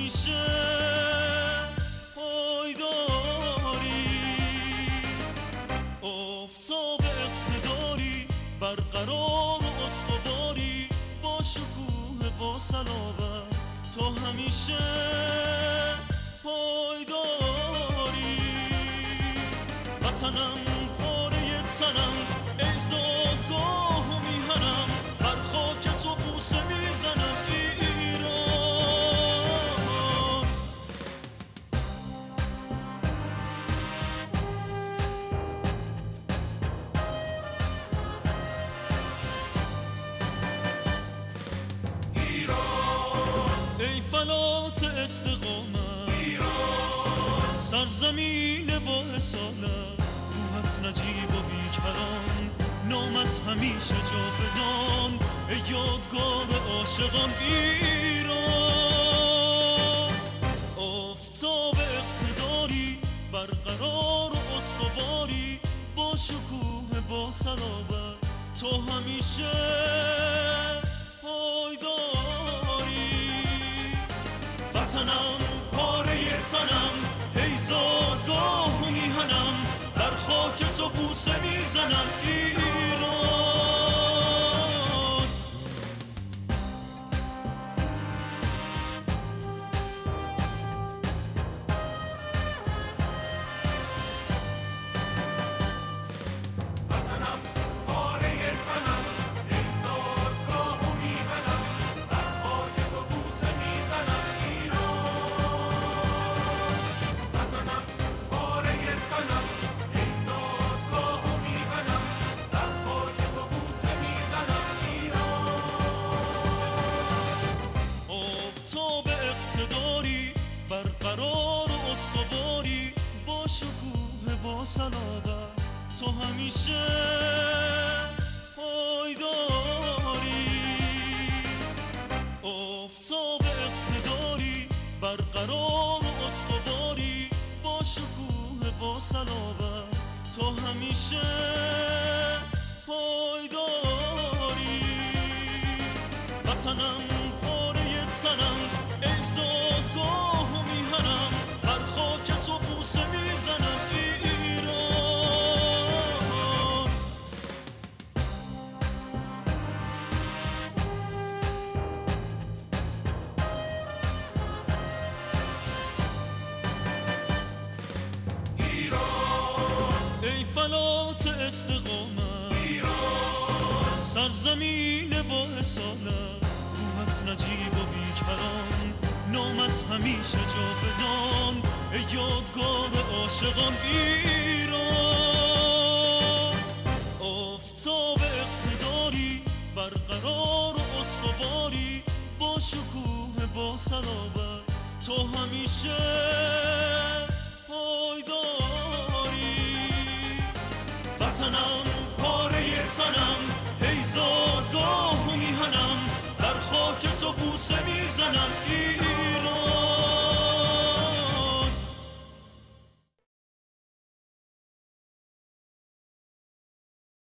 همیشه پایداری، آفتاب اقتداری، برقرار و استواری، با شکوه با صلابت تا همیشه پایداری. وطنم پاره تنم، ای زادگاه و میهنم، بر خاک تو بوسه میزنم ایران. ایران ای فلات استقامت، ایران سرزمین با اصالت، روحت نجیب و بیکران، نامت همیشه جاودان، ای یادگار عاشقان ایران. آفتاب اقتداری، برقرار و استواری، با شکوه با صلابت تو همیشه پایداری. وطنم پاره تنم، ای زادگاه و میهنم، در خاک تو بوسه میزنم ایران. وطنم پاره تنم، ای زادگاه و میهنم، در خاک تو بوسه میزنم ایران. وطنم پاره تنم، ای زادگاه و میهنم، در خاک تو بوسه میزنم ایران. آفتاب اقتداری، برقرار و استواری، با شکوه با صلابت تو همیشه پایداری. آفتاب اقتداری، برقرار و استواری، با شکوه با صلابت تو همیشه پایداری. وطنم پاره تنم، ای زادگاه و میهنم، بر خاک تو بوسه میزنم ایران. ایران ای فلات استقامت، ایران سرزمین با اصالت، روحت نجیب و بیکران، نامت همیشه جاودان، ای یادگار عاشقان ایران. آفتاب اقتداری، برقرار و استواری، با شکوه با صلابت تو همیشه پایداری. وطنم پاره تنم، ای زادگاه و میهنم، در خاک تو بوسه میزنم